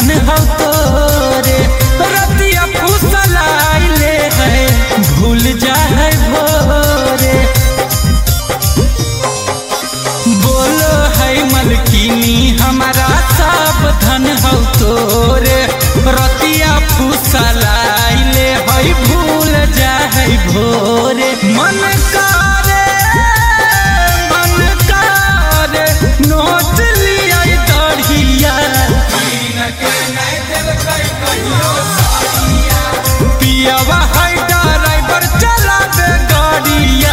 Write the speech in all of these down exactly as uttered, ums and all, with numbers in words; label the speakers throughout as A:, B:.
A: धन हो तोरे रतिया फुसलाइले है भूल जाए भोरे। बोलो है मलकिनी हमारा सब धन हो तोरे रतिया फुसलाइले है भूल जाए भोरे। मन करे मन करे नोट लिया दढ़िया पियावा है ड्राइवर चला दे गाड़िया।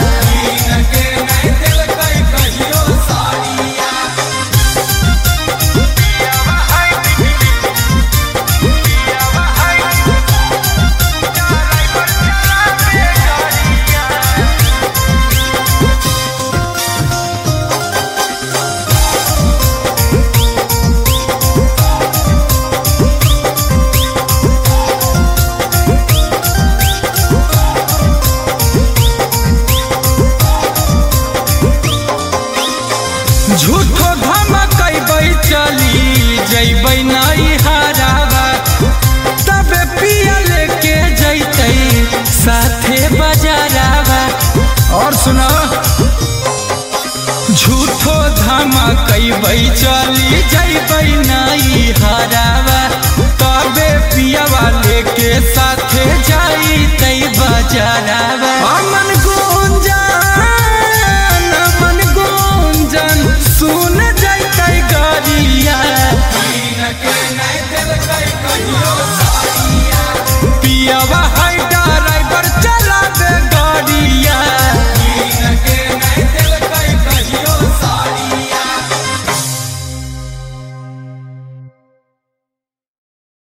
A: झूठो धमकैबै चली जैबै नहीं हरावा तबे पिया लेके जैतै साथे बजारावा। और सुनो झूठो धमकैबै चली जैबै नहीं हरावा